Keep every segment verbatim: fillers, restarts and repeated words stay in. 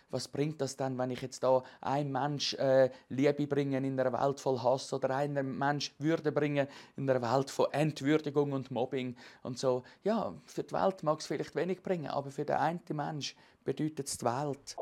was bringt das denn, wenn ich jetzt da einem Mensch äh, Liebe bringe in einer Welt voll Hass oder einem Mensch Würde bringe in einer Welt von Entwürdigung und Mobbing und so. Ja, für die Welt mag es vielleicht wenig bringen, aber für den einen Mensch bedeutet es die Welt.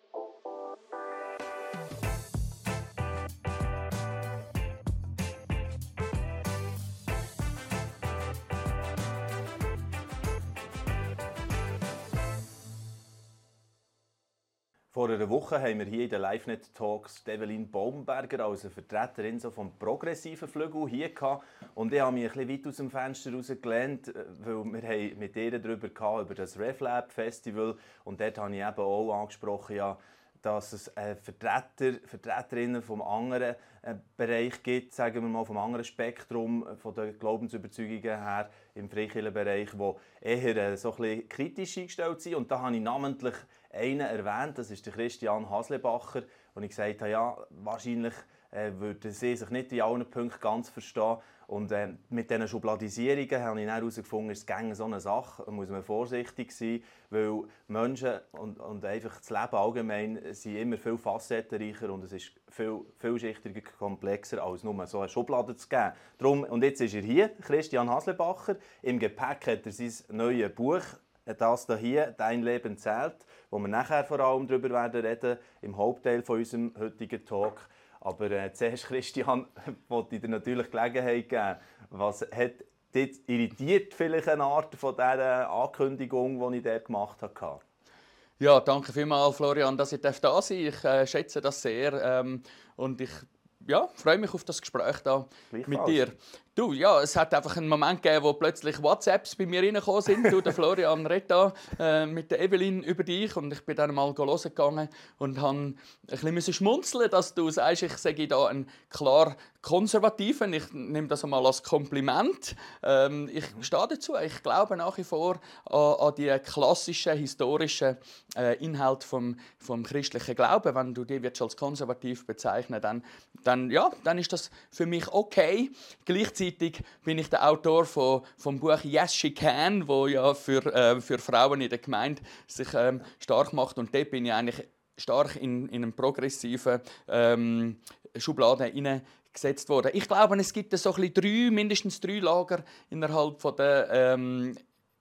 Vor einer Woche haben wir hier in den LiveNet Talks Evelyn Baumberger als Vertreterin so vom progressiven Flügel hier gehabt. Und ich habe mich ein bisschen weit aus dem Fenster rausgelehnt, weil wir haben mit ihr darüber gehabt, über das RevLab Festival. Und dort habe ich eben auch angesprochen, ja, dass es äh, Vertreter, Vertreterinnen vom anderen äh, Bereich gibt, sagen wir mal vom anderen Spektrum äh, von der Glaubensüberzeugungen her im Freikirchenbereich, die eher äh, so ein bisschen kritisch eingestellt sind. Und da habe ich namentlich einen erwähnt, das ist der Christian Haslebacher, und ich gesagt habe, ja, wahrscheinlich äh, würden sie sich nicht in allen Punkten ganz verstehen. Und äh, mit diesen Schubladisierungen habe ich dann herausgefunden, es ist so eine Sache, da muss man vorsichtig sein, weil Menschen und, und einfach das Leben allgemein sind immer viel facettenreicher und es ist viel vielschichtiger, komplexer, als nur so eine Schublade zu geben. Darum, und jetzt ist er hier, Christian Haslebacher. Im Gepäck hat er sein neues Buch, das hier, «Dein Leben zählt», wo wir nachher vor allem darüber werden reden, im Hauptteil von unserem heutigen Talk. Aber äh, zuerst, Christian, wollte ich dir natürlich Gelegenheit geben. Was hat dich irritiert, vielleicht eine Art von dieser Ankündigung, die ich dort gemacht habe? Ja, danke vielmals, Florian, dass ich da sein darf. Ich äh, schätze das sehr ähm, und ich ja, freue mich auf das Gespräch da mit dir. Du, ja, es hat einfach einen Moment gegeben, wo plötzlich WhatsApps bei mir reingekommen sind. Du, der Florian redet da äh, mit der Evelyn über dich und ich bin dann mal hören gegangen und habe ein bisschen schmunzeln, dass du sagst, ich sage da einen klar Konservativen. Ich nehme das einmal als Kompliment. Ähm, ich stehe dazu. Ich glaube nach wie vor an, an die klassischen, historischen äh, Inhalte vom, vom christlichen Glauben. Wenn du die als konservativ bezeichnen, dann, dann, ja, dann ist das für mich okay. Gleichzeitig bin ich der Autor von, vom Buch «Yes, She Can», wo ja für, äh, für Frauen in der Gemeinde sich ähm, stark macht. Und dort bin ich eigentlich stark in, in einen progressiven ähm, Schubladen hineingesetzt worden. Ich glaube, es gibt so ein bisschen drei, mindestens drei Lager innerhalb von der ähm,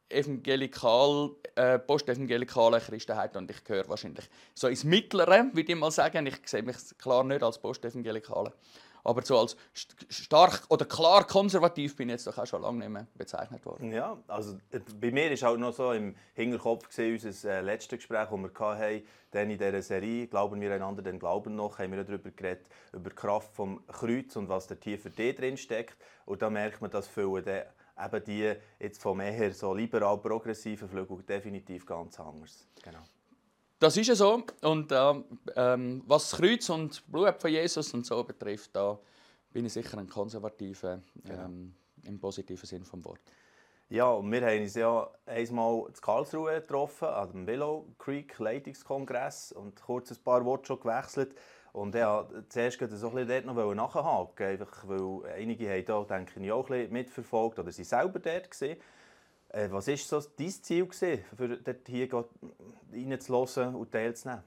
evangelikal, äh, postevangelikalen Christenheit, und ich gehöre wahrscheinlich so ins Mittlere, würde ich mal sagen. Ich sehe mich klar nicht als postevangelikale. Aber so als stark oder klar konservativ bin ich jetzt doch auch schon lange nicht mehr bezeichnet worden. Ja, also bei mir war halt noch so im Hinterkopf unser äh, letztes Gespräch, das wir hatten, dann in dieser Serie «Glauben wir einander, denn glauben noch», haben wir darüber geredet, über die Kraft des Kreuz und was da tief für dich drin steckt. Und da merkt man, dass viele dann eben die jetzt vom eher so liberal-progressiven Flügel definitiv ganz anders. Genau. Das ist ja so. Und äh, ähm, was das Kreuz und das Blut von Jesus und so betrifft, da bin ich sicher ein Konservativer, ähm, genau. Im positiven Sinn des Wortes. Ja, und wir haben uns ja einmal in Karlsruhe getroffen, an dem Willow Creek Leitungskongress, und kurz ein paar Worte schon gewechselt. Und ja, zuerst wollte ich so ein bisschen dort noch nachhaken, einfach weil einige haben da, denke ich, auch ein bisschen mitverfolgt oder sie selber dort gewesen. Äh, was war so dein Ziel, gewesen, für dort hier reinzuhören und teilzunehmen?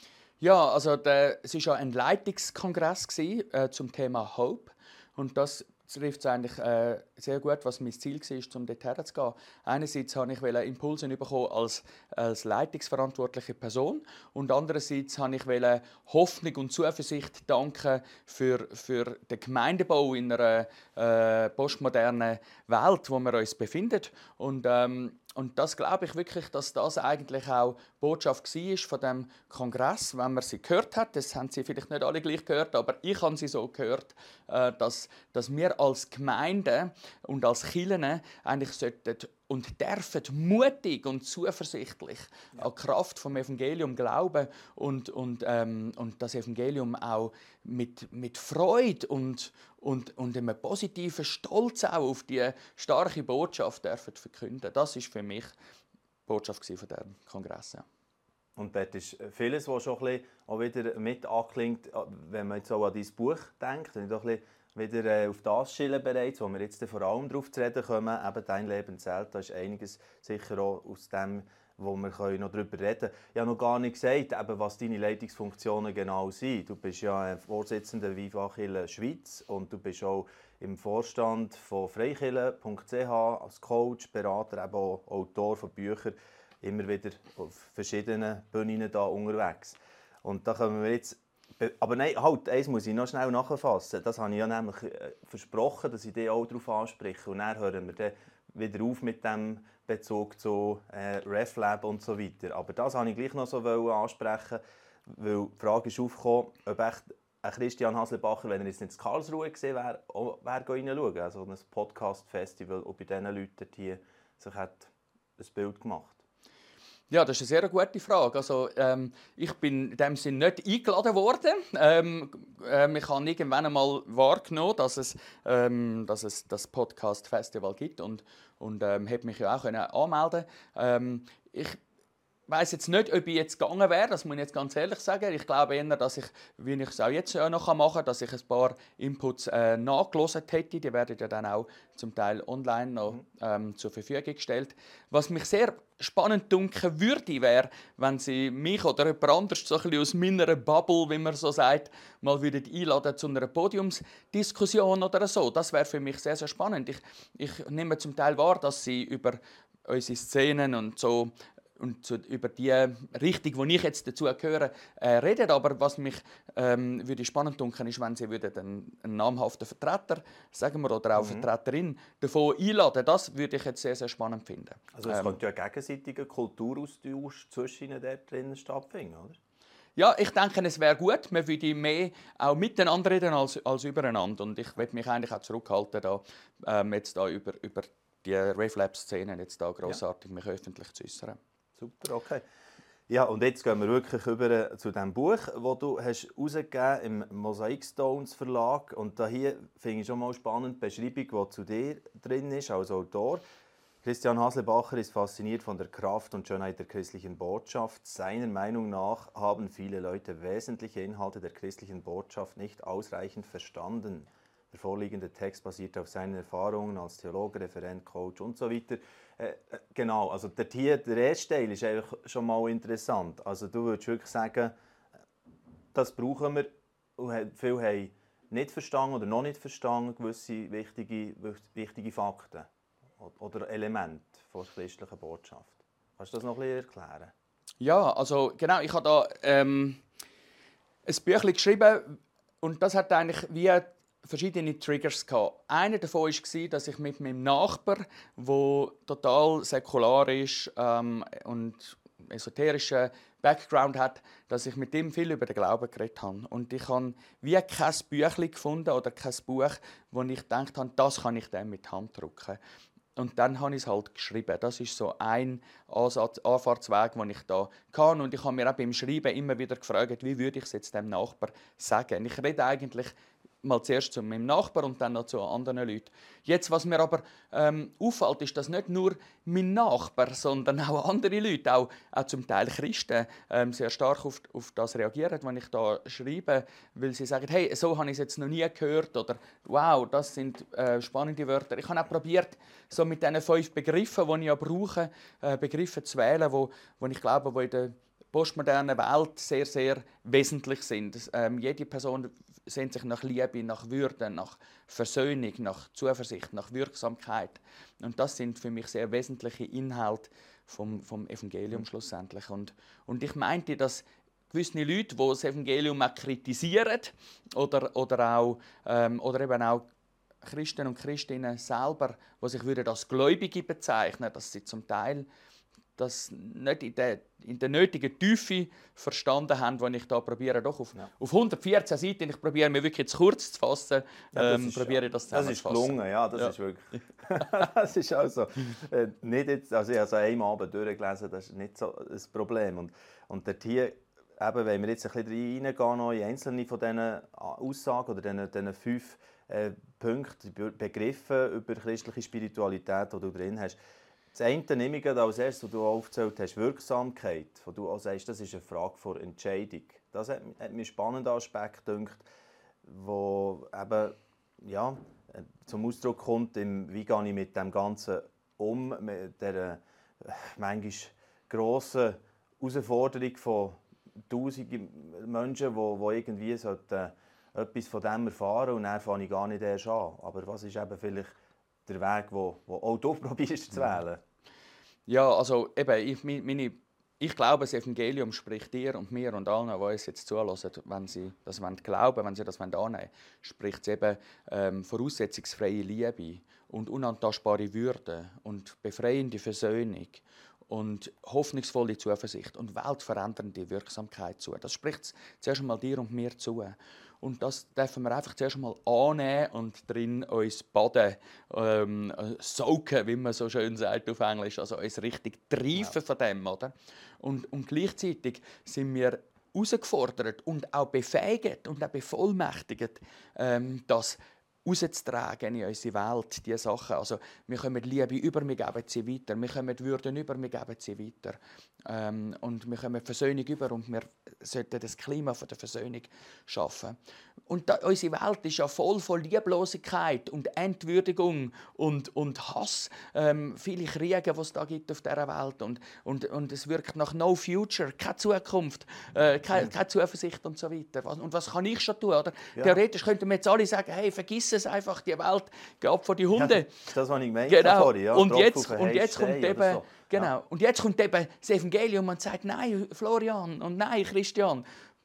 Ja, also der, es war ja ein Leitungskongress gewesen, äh, zum Thema Hope. Und das trifft es eigentlich äh, sehr gut, was mein Ziel war, um dort herzugehen. Einerseits wollte ich Impulse bekommen als, als leitungsverantwortliche Person und andererseits wollte ich Hoffnung und Zuversicht danken für, für den Gemeindebau in einer äh, postmodernen Welt, wo wir uns befinden. Und, ähm, Und das glaube ich wirklich, dass das eigentlich auch Botschaft war von dem Kongress, wenn man sie gehört hat. Das haben sie vielleicht nicht alle gleich gehört, aber ich habe sie so gehört, dass, dass wir als Gemeinde und als Kirchen eigentlich sollten und dürfen mutig und zuversichtlich ja. an die Kraft vom Evangelium glauben und, und, ähm, und das Evangelium auch mit, mit Freude und, und, und einem positiven Stolz auch auf die starke Botschaft dürfen verkünden. Das ist für mich die Botschaft von diesem Kongress. Ja. Und dort ist vieles, was schon ein bisschen auch wieder mit anklingt, wenn man jetzt auch an dein Buch denkt, wenn ich doch ein bisschen wieder auf das schielen bereits, wo wir jetzt vor allem darauf zu reden kommen, eben «Dein Leben zählt», da ist einiges sicher auch aus dem wo wir noch darüber reden können. Ich habe noch gar nicht gesagt, eben, was deine Leitungsfunktionen genau sind. Du bist ja Vorsitzender Viva Kirche Schweiz und du bist auch im Vorstand von freikirche punkt c h als Coach, Berater, eben auch Autor von Büchern, immer wieder auf verschiedenen Bühnen da unterwegs. Und da kommen wir jetzt... Aber nein, halt, eins muss ich noch schnell nachfassen. Das habe ich ja nämlich versprochen, dass ich dich auch darauf anspreche. Und dann hören wir dann wieder auf mit dem Bezug zu äh, RefLab und so weiter. Aber das wollte ich gleich noch so ansprechen, weil die Frage ist aufgekommen, ob echt ein Christian Haslebacher, wenn er jetzt nicht in Karlsruhe gesehen wäre, auch wäre reinschauen. Also ein Podcast-Festival und bei diesen Leuten hier sich hat ein Bild gemacht. Ja, das ist eine sehr gute Frage. Also, ähm, ich bin in dem Sinne nicht eingeladen worden. Ähm, ähm, ich habe irgendwann einmal wahrgenommen, dass es, ähm, dass es das Podcast-Festival gibt und, und ähm, hätte mich ja auch können anmelden können. Ähm, ich weiß jetzt nicht, ob ich jetzt gegangen wäre, das muss ich jetzt ganz ehrlich sagen. Ich glaube eher, dass ich, wie ich es auch jetzt noch machen kann, dass ich ein paar Inputs äh, nachgelesen hätte. Die werden ja dann auch zum Teil online noch ähm, zur Verfügung gestellt. Was mich sehr spannend dunkeln würde, wäre, wenn Sie mich oder jemand anderes so ein bisschen aus meiner Bubble, wie man so sagt, mal würden einladen zu einer Podiumsdiskussion oder so. Das wäre für mich sehr, sehr spannend. Ich, ich nehme zum Teil wahr, dass Sie über unsere Szenen und so und zu, über die Richtung, die ich jetzt dazu gehöre, äh, reden. Aber was mich ähm, würde spannend finden, ist, wenn Sie würden einen, einen namhaften Vertreter, sagen wir, oder auch mhm. Vertreterin davon einladen. Das würde ich jetzt sehr, sehr spannend finden. Also es ähm, könnte ja ein gegenseitiger Kulturaustausch zwischen Ihnen dort drinnen stattfinden, oder? Ja, ich denke, es wäre gut. Man würde mehr auch miteinander reden als, als übereinander. Und ich möchte mich eigentlich auch zurückhalten, da, ähm, jetzt da über, über die RefLab-Szenen jetzt da grossartig ja. mich öffentlich zu äußern. Super, okay. Ja, und jetzt gehen wir wirklich über zu dem Buch, das du hast herausgegeben im Mosaic Stones Verlag. Und da hier finde ich schon mal spannend die Beschreibung, die zu dir drin ist, als Autor. Christian Haslebacher ist fasziniert von der Kraft und Schönheit der christlichen Botschaft. Seiner Meinung nach haben viele Leute wesentliche Inhalte der christlichen Botschaft nicht ausreichend verstanden. Der vorliegende Text basiert auf seinen Erfahrungen als Theologe, Referent, Coach und so weiter. Äh, genau, also der, hier, der erste Teil ist einfach schon mal interessant. Also du würdest wirklich sagen, das brauchen wir. Und viele haben nicht verstanden oder noch nicht verstanden gewisse wichtige, wichtige Fakten oder Elemente der christlichen Botschaft. Kannst du das noch ein bisschen erklären? Ja, also genau, ich habe da ähm, ein Büchlein geschrieben und das hat eigentlich wie verschiedene Triggers gehabt. Einer davon war, dass ich mit meinem Nachbar, der total säkular ist ähm, und esoterischen Background hat, dass ich mit ihm viel über den Glauben geredet habe. Und ich habe wie kein Büchlein gefunden oder kein Buch, wo ich gedacht habe, das kann ich dem mit die Hand drücken. Und dann habe ich es halt geschrieben. Das ist so ein Ansatz, Anfahrtsweg, den ich da kann. Und ich habe mir auch beim Schreiben immer wieder gefragt, wie würde ich es jetzt dem Nachbar sagen. Ich rede eigentlich mal zuerst zu meinem Nachbar und dann noch zu anderen Leuten. Jetzt, was mir aber ähm, auffällt, ist, dass nicht nur mein Nachbar, sondern auch andere Leute, auch, auch zum Teil Christen, ähm, sehr stark auf, auf das reagieren, wenn ich da schreibe, weil sie sagen, hey, so habe ich es jetzt noch nie gehört oder wow, das sind äh, spannende Wörter. Ich habe auch probiert, so mit diesen fünf Begriffen, die ich ja brauche, äh, Begriffe zu wählen, wo, wo ich glaube, wo in der postmodernen Welt sehr, sehr wesentlich sind. Ähm, jede Person sehnt sich nach Liebe, nach Würde, nach Versöhnung, nach Zuversicht, nach Wirksamkeit. Und das sind für mich sehr wesentliche Inhalte vom, vom Evangelium schlussendlich. Und, und ich meinte, dass gewisse Leute, die das Evangelium auch kritisieren oder, oder, auch, ähm, oder eben auch Christen und Christinnen selber, die sich als Gläubige bezeichnen, dass sie zum Teil das nicht in der, in der nötigen Tiefe verstanden haben, die ich da probiere, doch auf, ja. auf hundertvierzehn Seiten, ich probiere mir wirklich zu kurz zu fassen, ja, ähm, das ist, probiere das Das ist gelungen, ja, das ja. ist wirklich, das ist also, äh, nicht jetzt, also ich habe es an einem Abend durchgelesen, das ist nicht so ein Problem. Und, und dort hier, eben, wenn wir jetzt ein bisschen reingehen noch in einzelne von diesen Aussagen oder diesen, diesen fünf äh, Punkten, Begriffen über christliche Spiritualität, die du drin hast. Das eine nehme ich als erstes, was du aufgezählt hast, Wirksamkeit. Wo du auch sagst, das ist eine Frage der Entscheidung. Das hat, hat mir einen spannenden Aspekt gedacht, wo eben, ja, zum Ausdruck kommt, im, wie gehe ich mit dem Ganzen um, mit der äh, manchmal grossen Herausforderung von tausenden Menschen, die, die irgendwie sollten, äh, etwas von dem erfahren und dann fange ich gar nicht erst an. Aber was ist eben vielleicht der Weg, den auch du probierst zu wählen? Ja, also eben, ich, meine, ich glaube, das Evangelium spricht dir und mir und allen, die uns jetzt zulassen, wenn sie das glauben, wenn sie das annehmen wollen, spricht es eben ähm, voraussetzungsfreie Liebe und unantastbare Würde und befreiende Versöhnung und hoffnungsvolle Zuversicht und weltverändernde Wirksamkeit zu. Das spricht zuerst einmal dir und mir zu. Und das dürfen wir einfach zuerst einmal annehmen und drin uns baden, ähm, saugen, wie man so schön sagt auf Englisch, also uns richtig treifen ja. von dem. Oder? Und, und gleichzeitig sind wir herausgefordert und auch befähigt und auch bevollmächtigt, ähm, das rauszutragen in unsere Welt, diese Sachen. Also, wir kommen Liebe über, wir geben sie weiter. Wir kommen Würden über, wir geben sie weiter. Ähm, und wir kommen Versöhnung über und wir sollten das Klima von der Versöhnung schaffen. Und da, unsere Welt ist ja voll von Lieblosigkeit und Entwürdigung und, und Hass. Ähm, viele Kriege, die es da gibt auf dieser Welt. Und, und, und es wirkt nach No Future, keine Zukunft, äh, keine, keine Zuversicht und so weiter. Und was kann ich schon tun? Oder? Ja. Theoretisch könnten wir jetzt alle sagen, hey, vergiss es einfach, die Welt geht ab vor die Hunde. Ja, das, was ich gemeint genau. habe vorhin. Ja, und, jetzt, und, jetzt kommt eben, so. genau. Ja. und jetzt kommt eben das Evangelium und sagt, nein, Florian und nein, Christian,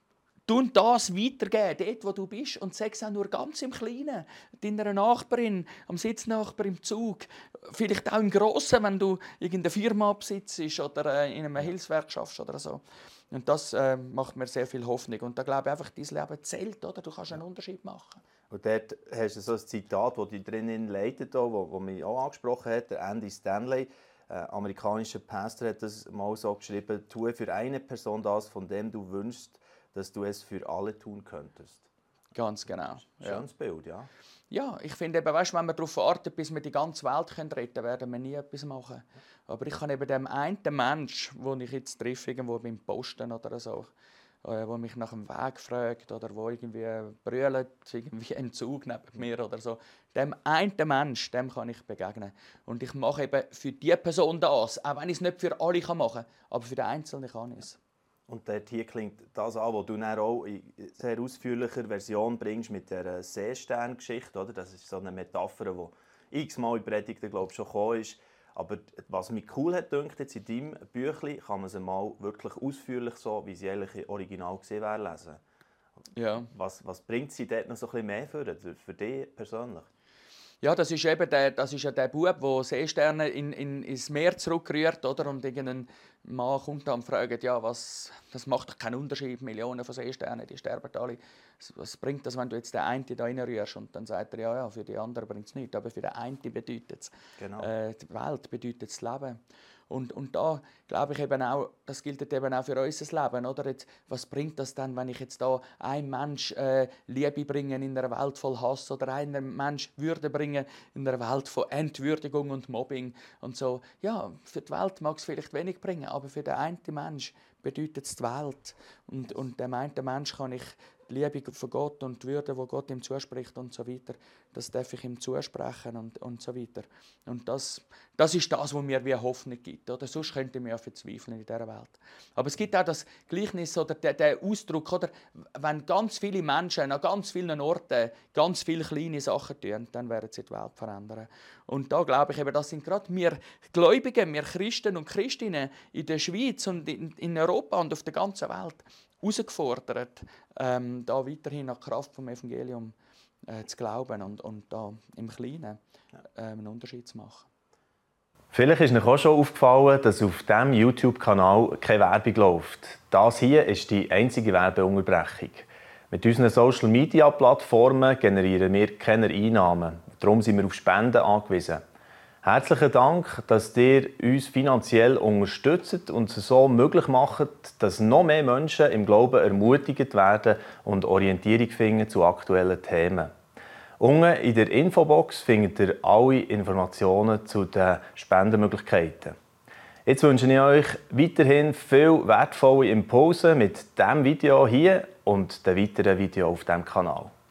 tu das weitergeben, dort, wo du bist, und sag es auch nur ganz im Kleinen. Deiner Nachbarin, am Sitznachbar im Zug, vielleicht auch im Grossen, wenn du in der Firma besitzt oder in einem Hilfswerk schaffst oder so. Und das äh, macht mir sehr viel Hoffnung. Und da glaube ich einfach, dein Leben zählt, oder? Du kannst einen Unterschied machen. Und dort hast du so ein Zitat, das dich drinnen leitet, das mich auch angesprochen hat, der Andy Stanley, äh, amerikanischer Pastor, hat das mal so geschrieben: Tue für eine Person das, von dem du wünschst, dass du es für alle tun könntest. Ganz genau. Schönes ja. Bild, ja. Ja, ich finde eben, weißt, wenn wir darauf warten, bis wir die ganze Welt retten können, werden wir nie etwas machen. Aber ich kann eben dem einen Menschen, den ich jetzt treffe, irgendwo beim Posten oder so, der mich nach dem Weg fragt oder wo irgendwie brüllt, irgendwie ein Zug neben mir oder so, dem einen Menschen, dem kann ich begegnen. Und ich mache eben für diese Person das, auch wenn ich es nicht für alle machen kann, aber für den Einzelnen kann ich es. Und dort hier klingt das an, was du dann auch in sehr ausführlicher Version bringst mit der Seestern-Geschichte. Oder? Das ist so eine Metapher, die x-mal in Predigten, glaube ich, schon gekommen ist. Aber was mich cool hat gedacht, jetzt in deinem Büchlein, kann man es mal wirklich ausführlich, so wie sie eigentlich im Original gesehen wäre, lesen. Ja. Was, was bringt sie dort noch so ein bisschen mehr für, für dich persönlich? Ja, das ist eben der, das ist ja der Bub, der Seesterne in, in, ins Meer zurückrührt, oder? Und irgendein Mann kommt dann und fragt, ja, was, das macht doch keinen Unterschied, Millionen von Seesternen, die sterben alle. Was bringt das, wenn du jetzt den einen da reinrührst? Und dann sagt er, ja, ja, für die anderen bringt es nichts, aber für den einen bedeutet es. Genau. Äh, die Welt bedeutet das Leben. Und, und da glaube ich eben auch, das gilt eben auch für unser Leben. Oder? Jetzt, was bringt das dann, wenn ich jetzt da einem Mensch äh, Liebe bringe in einer Welt voll Hass oder einem Mensch Würde bringe in einer Welt von Entwürdigung und Mobbing und so. Ja, für die Welt mag es vielleicht wenig bringen, aber für den einen Mensch bedeutet es die Welt. Und, und dem einen Mensch kann ich die Liebe von Gott und die Würde, die Gott ihm zuspricht und so weiter, das darf ich ihm zusprechen und, und so weiter. Und das, das ist das, was mir wie Hoffnung gibt. Oder? Sonst könnte ich mich ja verzweifeln in dieser Welt. Aber es gibt auch das Gleichnis oder der, der Ausdruck, oder? Wenn ganz viele Menschen an ganz vielen Orten ganz viele kleine Sachen tun, dann werden sie die Welt verändern. Und da glaube ich eben, das sind gerade wir Gläubigen, wir Christen und Christinnen in der Schweiz und in, in Europa und auf der ganzen Welt herausgefordert, ähm, da weiterhin an die Kraft des Evangeliums äh, zu glauben und, und da im Kleinen äh, einen Unterschied zu machen. Vielleicht ist euch auch schon aufgefallen, dass auf diesem YouTube-Kanal keine Werbung läuft. Das hier ist die einzige Werbeunterbrechung. Mit unseren Social-Media-Plattformen generieren wir keine Einnahmen. Darum sind wir auf Spenden angewiesen. Herzlichen Dank, dass ihr uns finanziell unterstützt und es so möglich macht, dass noch mehr Menschen im Glauben ermutigt werden und Orientierung finden zu aktuellen Themen. Unten in der Infobox findet ihr alle Informationen zu den Spendenmöglichkeiten. Jetzt wünsche ich euch weiterhin viel wertvolle Impulse mit diesem Video hier und den weiteren Videos auf diesem Kanal.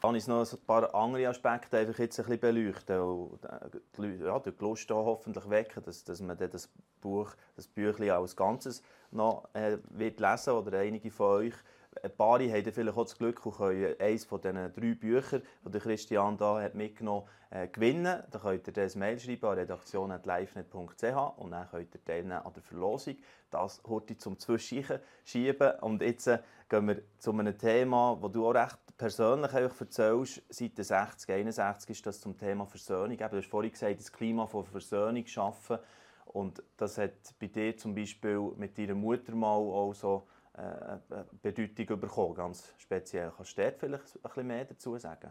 Kann ich noch ein paar andere Aspekte einfach jetzt ein bisschen beleuchten und die Leute, ja, die Lust hoffentlich wecken, dass, dass man das Buch, das Büchlein als Ganzes noch äh, wird lesen oder einige von euch. Ein paar haben vielleicht auch das Glück und können eines von diesen drei Büchern, die Christian da hat mitgenommen hat, äh, gewinnen. Da könnt ihr das Mail schreiben an redaktion at livenet punkt c h und dann könnt ihr teilnehmen an der Verlosung. Das heute zum Zwischenschieben schieben. Und jetzt äh, gehen wir zu einem Thema, das du auch recht persönlich erzählst. Seite sechzig, einundsechzig ist das zum Thema Versöhnung. Du hast vorhin gesagt, das Klima von Versöhnung schaffen. Und das hat bei dir zum Beispiel mit deiner Mutter mal auch so eine Bedeutung bekommen, ganz speziell. Kannst du dort vielleicht ein bisschen mehr dazu sagen?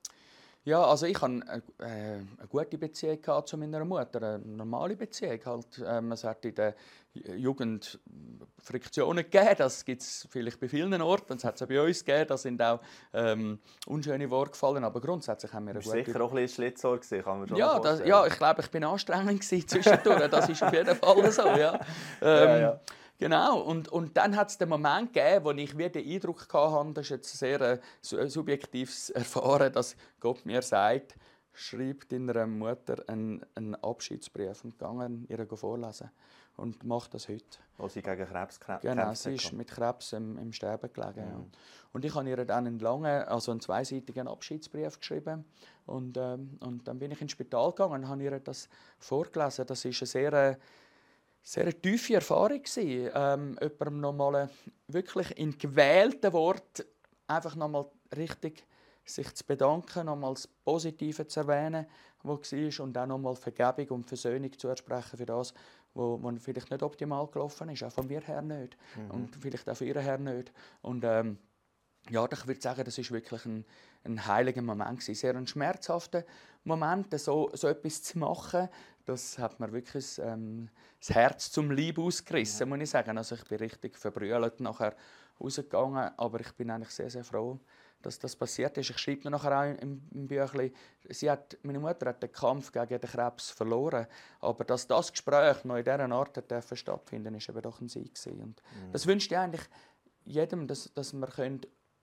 Ja, also ich hatte eine, äh, eine gute Beziehung zu meiner Mutter, eine normale Beziehung. Halt, ähm, es hat in der Jugend Friktionen gegeben, das gibt es vielleicht bei vielen Orten, das hat es auch bei uns gegeben, da sind auch ähm, unschöne Worte gefallen, aber grundsätzlich haben wir eine gute... sicher auch ein bisschen Schlitzohr gewesen, kann man schon ja, das, ja, ich glaube, ich war anstrengend zwischendurch, das ist auf jeden Fall so, ja. Ähm, ja, ja. Genau, und, und dann hat es den Moment gegeben, wo ich wieder den Eindruck hatte, das ist jetzt sehr äh, subjektives Erfahren, dass Gott mir sagt, schreib deiner Mutter einen, einen Abschiedsbrief und gegangen ihr vorlesen und mach das heute. Wo sie gegen Krebs kämpft. Genau, sie ist mit Krebs im, im Sterben gelegen. Mhm. Ja. Und ich habe ihr dann einen langen, also einen zweiseitigen Abschiedsbrief geschrieben und, ähm, und dann bin ich ins Spital gegangen und habe ihr das vorgelesen. Das ist eine sehr sehr eine tiefe Erfahrung gewesen, ähm, jemandem nochmal wirklich in gewählten Worten einfach nochmal richtig sich zu bedanken, nochmal das Positive zu erwähnen, was war, und auch nochmal Vergebung und Versöhnung zu ersprechen für das, was vielleicht nicht optimal gelaufen ist, auch von mir her nicht Mhm. und vielleicht auch von ihr her nicht. Und ähm, ja, ich würde sagen, das ist wirklich ein, ein heiliger Moment gewesen. Sehr ein schmerzhafter Moment, so, so etwas zu machen. Das hat mir wirklich ähm, das Herz zum Leib ausgerissen, ja. Muss ich sagen. Also ich bin richtig verbrüllt nachher rausgegangen, aber ich bin eigentlich sehr, sehr froh, dass das passiert ist. Ich schreibe nachher auch im, im Büchlein, sie hat, meine Mutter hat den Kampf gegen den Krebs verloren, aber dass das Gespräch noch in dieser Art hat stattfinden, ist eben doch ein Sieg gewesen. Und mhm. Das wünsche ich eigentlich jedem, dass, dass wir können,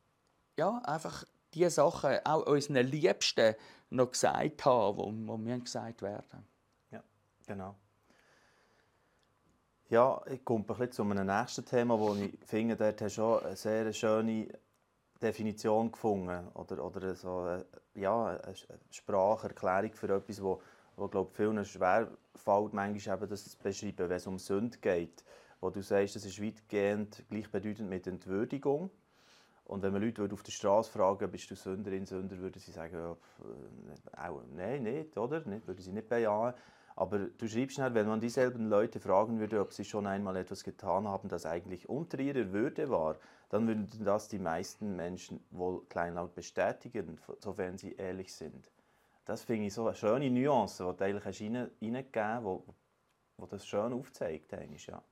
ja, einfach diese Sachen auch unseren Liebsten noch gesagt haben, wo, wo mir gesagt werden. Ja, genau. Ja, ich komme ein bisschen zu einem nächsten Thema, wo ich finde, dort hast du auch eine sehr schöne Definition gefunden. Oder, oder so eine, ja, eine Spracherklärung für etwas, wo, wo glaube ich, vielen schwer fällt, manchmal eben das zu beschreiben, wenn es um Sünde geht. Wo du sagst, das ist weitgehend gleichbedeutend mit Entwürdigung. Und wenn man Leute auf der Straße fragen, bist du Sünderin, Sünder, würden sie sagen, ja, auch, nein, nicht, oder? Nicht, würden sie nicht bejahen. Aber du schreibst schnell, wenn man dieselben Leute fragen würde, ob sie schon einmal etwas getan haben, das eigentlich unter ihrer Würde war, dann würden das die meisten Menschen wohl kleinlaut bestätigen, sofern sie ehrlich sind. Das finde ich so eine schöne Nuance, die du eigentlich reingegeben hast, wo, wo das schön aufzeigt. Ja.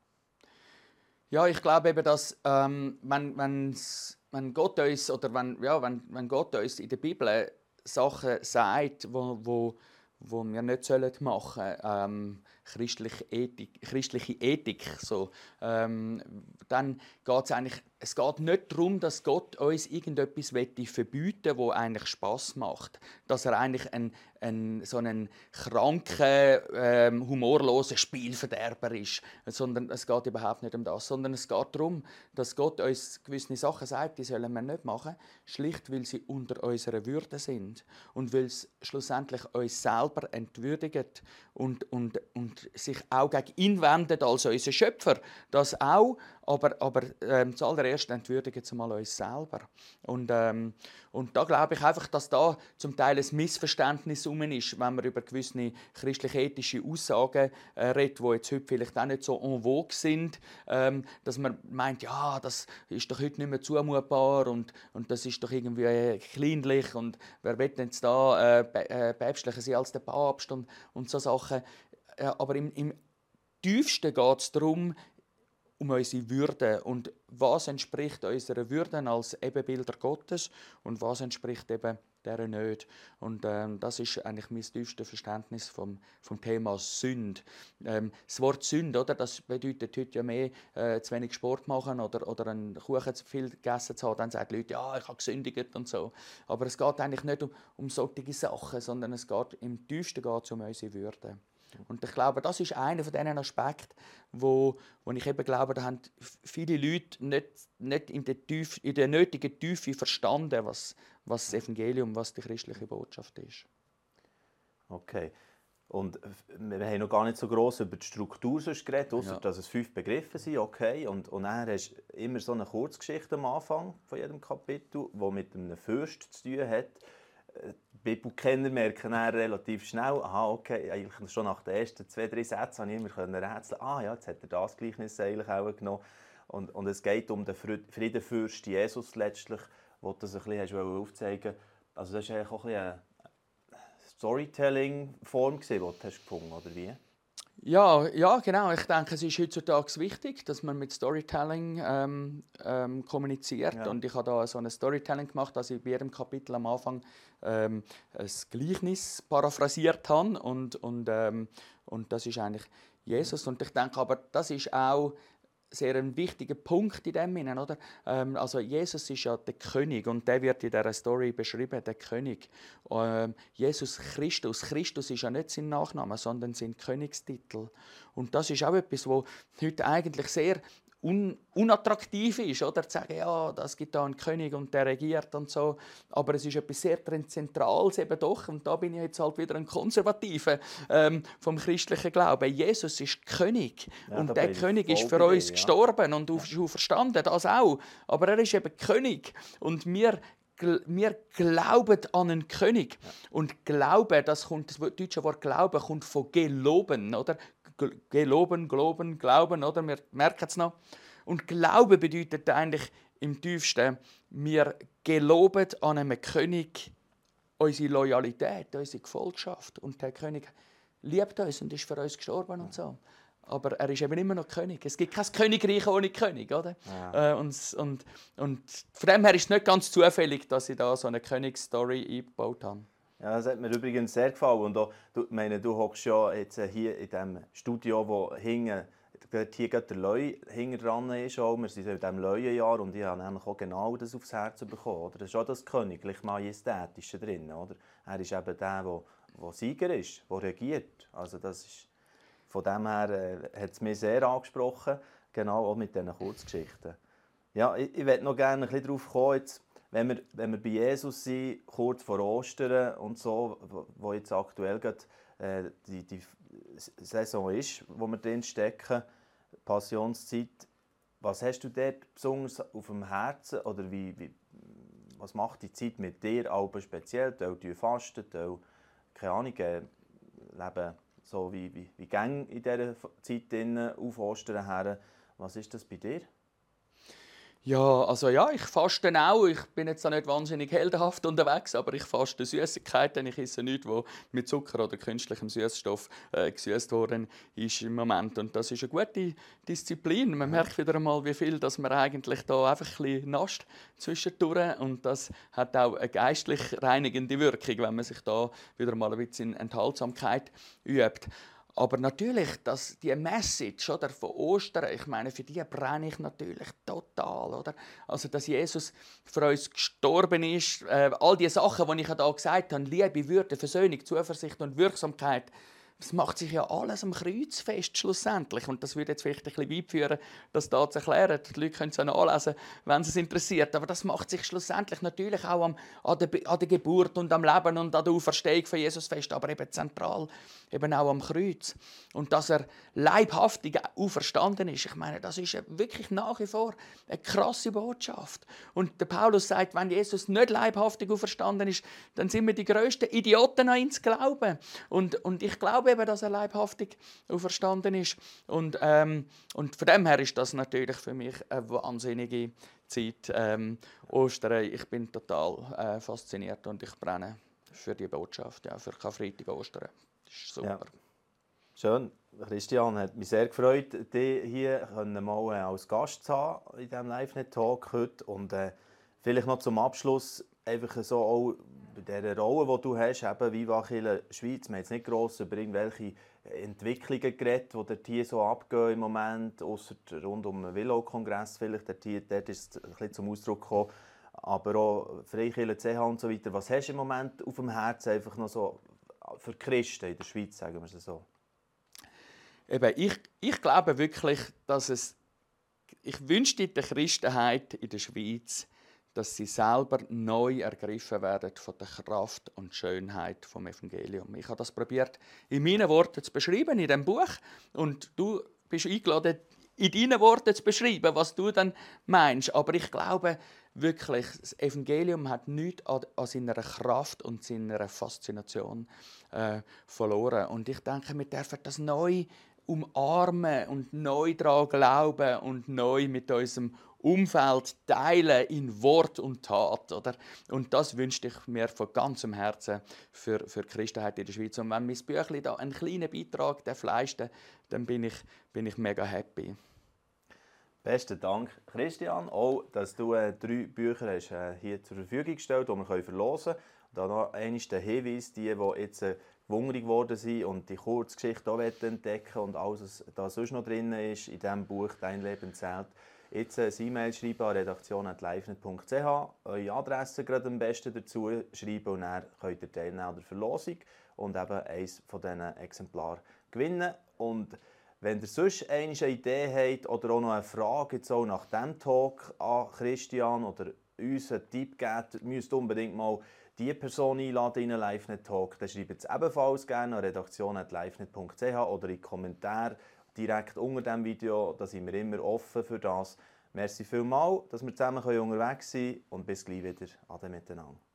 Ja, ich glaube eben, dass ähm, wenn, wenn Gott uns oder wenn, ja, wenn, wenn Gott uns in der Bibel Sachen sagt, wo, wo, wo wir nicht machen sollen, ähm, christliche Ethik, christliche Ethik so, ähm, dann geht es eigentlich, es geht nicht darum, dass Gott uns irgendetwas verbieten will, das eigentlich Spass macht, dass er eigentlich ein, ein so einen kranken, ähm, humorlosen Spielverderber ist, sondern es geht überhaupt nicht um das, sondern es geht darum, dass Gott uns gewisse Sachen sagt, die sollen wir nicht machen, schlicht weil sie unter unserer Würde sind und weil es schlussendlich uns selber entwürdigt und, und, und sich auch gegen ihn wendet als unser Schöpfer, das auch, aber, aber ähm, zuallererst entwürdigen sie mal uns selber. Und, ähm, und da glaube ich einfach, dass da zum Teil ein Missverständnis rum ist, wenn man über gewisse christlich-ethische Aussagen äh, redet, die jetzt heute vielleicht auch nicht so en vogue sind, ähm, dass man meint, ja, das ist doch heute nicht mehr zumutbar und, und das ist doch irgendwie äh, kleinlich und wer will denn jetzt da äh, päpstlicher sein als der Papst und, und so Sachen. Ja, aber im, im tiefsten geht es darum, um unsere Würde und was entspricht unserer Würde als Ebenbilder Gottes und was entspricht eben der nicht. Und ähm, das ist eigentlich mein tiefstes Verständnis vom, vom Thema Sünde. Ähm, das Wort Sünde, oder, das bedeutet heute ja mehr äh, zu wenig Sport machen oder, oder einen Kuchen zu viel gegessen zu haben. Dann sagen die Leute, ja, ich habe gesündigt und so. Aber es geht eigentlich nicht um, um solche Sachen, sondern es geht im tiefsten geht um unsere Würde. Und ich glaube, das ist einer von diesen Aspekten, wo, wo ich eben glaube, da haben viele Leute nicht, nicht in, der Tiefe, in der nötigen Tiefe verstanden, was, was das Evangelium, was die christliche Botschaft ist. Okay. Und wir haben noch gar nicht so gross über die Struktur sonst geredet, ausser Ja. dass es fünf Begriffe sind, okay. Und, und dann hast du immer so eine Kurzgeschichte am Anfang von jedem Kapitel, die mit einem Fürst zu tun hat. Bibelkenner merken dann relativ schnell, aha, okay, eigentlich schon nach den ersten zwei, drei Sätzen habe ich immer rätseln, ah ja, jetzt hat er das Gleichnis eigentlich auch genommen. Und, und es geht um den Friedenfürst Jesus letztlich, wo du das ein bisschen aufzeigen wolltest. Also das war eigentlich auch ein bisschen eine Storytelling-Form, die du hast gefunden, oder wie? Ja, ja, genau. Ich denke, es ist heutzutage wichtig, dass man mit Storytelling ähm, ähm, kommuniziert. Ja. Und ich habe da so ein Storytelling gemacht, dass ich bei jedem Kapitel am Anfang ähm, ein Gleichnis paraphrasiert habe. Und, und, ähm, und das ist eigentlich Jesus. Und ich denke aber, das ist auch sehr ein wichtiger Punkt in dem Sinne, oder? Ähm, also Jesus ist ja der König und der wird in dieser Story beschrieben, der König. Ähm, Jesus Christus. Christus ist ja nicht sein Nachname, sondern sein Königstitel. Und das ist auch etwas, was heute eigentlich sehr un unattraktiv ist, oder? Zu sagen, ja, das gibt da einen König und der regiert und so. Aber es ist etwas sehr Zentrales eben doch. Und da bin ich jetzt halt wieder ein Konservativer ähm, vom christlichen Glauben. Jesus ist König. Ja, und der König ist für Idee, uns ja. gestorben und ja. auferstanden, das auch. Aber er ist eben König. Und wir Wir glauben an einen König. Ja. Und Glauben, das, kommt, das deutsche Wort Glauben kommt von geloben, oder? Geloben, glauben, glauben, oder? Wir merken es noch. Und Glaube bedeutet eigentlich im tiefsten, wir geloben an einem König unsere Loyalität, unsere Gefolgschaft. Und der König liebt uns und ist für uns gestorben und so. Aber er ist eben immer noch König. Es gibt kein Königreich ohne König, oder? Ja. Äh, und, und, und von dem her ist es nicht ganz zufällig, dass ich da so eine Königsstory eingebaut habe. Ja, das hat mir übrigens sehr gefallen. Und auch, du, meine, du hockst ja jetzt hier in diesem Studio, wo hinten, hier der Leu hinten dran ist. Auch. Wir sind in diesem Leuenjahr und ich habe nämlich auch genau das aufs Herz bekommen. Oder? Das ist auch das königlich Majestätische drin. Oder? Er ist eben der, der, der Sieger ist, der regiert. Also das ist, von dem her äh, hat es mich sehr angesprochen, genau auch mit diesen Kurzgeschichten. Ja, ich, ich möchte noch gerne ein bisschen darauf kommen, jetzt, wenn, wir, wenn wir bei Jesus sind, kurz vor Ostern und so, wo, wo jetzt aktuell gerade, äh, die, die Saison ist, wo wir drin stecken, Passionszeit. Was hast du dort besonders auf dem Herzen oder wie, wie, was macht die Zeit mit dir auch speziell? Du fasten, du, keine Ahnung, äh, leben so wie, wie, wie Gänge in dieser Zeit drin, auf Ostern her. Was ist das bei dir? Ja, also ja, ich faste auch. Ich bin jetzt auch nicht wahnsinnig heldenhaft unterwegs, aber ich faste Süßigkeiten. Ich esse nichts, was mit Zucker oder künstlichem Süßstoff äh, gesüßt worden ist im Moment. Und das ist eine gute Disziplin. Man merkt wieder einmal, wie viel dass man eigentlich da einfach ein bisschen nascht zwischendurch. Und das hat auch eine geistlich reinigende Wirkung, wenn man sich da wieder mal ein bisschen in Enthaltsamkeit übt. Aber natürlich, dass die Message oder, von Ostern, ich meine, für die brenne ich natürlich total. Oder? Also, dass Jesus für uns gestorben ist, äh, all die Sachen, die ich da gesagt habe, Liebe, Würde, Versöhnung, Zuversicht und Wirksamkeit, das macht sich ja alles am Kreuz fest, schlussendlich. Und das würde jetzt vielleicht ein bisschen weit führen, das da zu erklären. Die Leute können es ja nachlesen, wenn es interessiert. Aber das macht sich schlussendlich natürlich auch am, an, der, an der Geburt und am Leben und an der Auferstehung von Jesus fest, aber eben zentral, eben auch am Kreuz. Und dass er leibhaftig auferstanden ist, ich meine, das ist wirklich nach wie vor eine krasse Botschaft. Und der Paulus sagt, wenn Jesus nicht leibhaftig auferstanden ist, dann sind wir die grössten Idioten an ihn zu glauben. Und, und ich glaube eben, dass er leibhaftig auferstanden ist. Und, ähm, und von dem her ist das natürlich für mich eine wahnsinnige Zeit. Ähm, Ostern, ich bin total äh, fasziniert und ich brenne für die Botschaft, ja, für Karfreitag, Ostern. Das ist super. Ja. Schön. Christian, hat mich sehr gefreut, dich hier mal als Gast zu haben in diesem LiveNet-Talk heute. Und äh, vielleicht noch zum Abschluss, einfach so auch bei dieser Rolle, die du hast, eben Viva Kirche Schweiz. Wir haben jetzt nicht gross über irgendwelche Entwicklungen geredet, die dort hier so abgehen im Moment, ausser rund um den Willow-Kongress vielleicht. Dort, hier, dort ist es ein bisschen zum Ausdruck gekommen. Aber auch Freikirche C H und so weiter. Was hast du im Moment auf dem Herzen einfach noch so für Christen in der Schweiz, sagen wir es so? Eben, ich, ich glaube wirklich, dass es, ich wünschte der Christenheit in der Schweiz, dass sie selber neu ergriffen werden von der Kraft und Schönheit vom Evangelium. Ich habe das probiert in meinen Worten zu beschreiben in dem Buch und du bist eingeladen, in deinen Worten zu beschreiben, was du dann meinst. Aber ich glaube wirklich, das Evangelium hat nichts an, an seiner Kraft und seiner Faszination äh, verloren. Und ich denke, wir dürfen das neu umarmen und neu daran glauben und neu mit unserem Umfeld teilen in Wort und Tat. Oder? Und das wünschte ich mir von ganzem Herzen für, für die Christenheit in der Schweiz. Und wenn mein Büchlein da einen kleinen Beitrag leisten darf, dann bin ich, bin ich mega happy. Besten Dank, Christian, auch, dass du äh, drei Bücher hast, äh, hier zur Verfügung gestellt hast, die wir verlosen können. Und dann noch einmal der Hinweis, die, die jetzt äh, gewundert worden sind und die Kurzgeschichte auch entdecken und alles, was da sonst noch drin ist, in diesem Buch «Dein Leben zählt». Jetzt ein E-Mail schreiben an redaktion at livenet punkt c h, eure Adresse gerade am besten dazu schreiben und dann könnt ihr teilnehmen an der Verlosung und eben eines von diesen Exemplaren gewinnen. Und wenn ihr sonst eine Idee habt oder auch noch eine Frage jetzt auch nach diesem Talk an Christian oder uns einen Tipp gebt, müsst unbedingt mal die Person einladen in einen LiveNet-Talk, dann schreibt es ebenfalls gerne an redaktion at livenet punkt c h oder in die Kommentare direkt unter diesem Video. Da sind wir immer offen für das. Merci vielmals, dass wir zusammen unterwegs sein können und bis gleich wieder. Ade miteinander.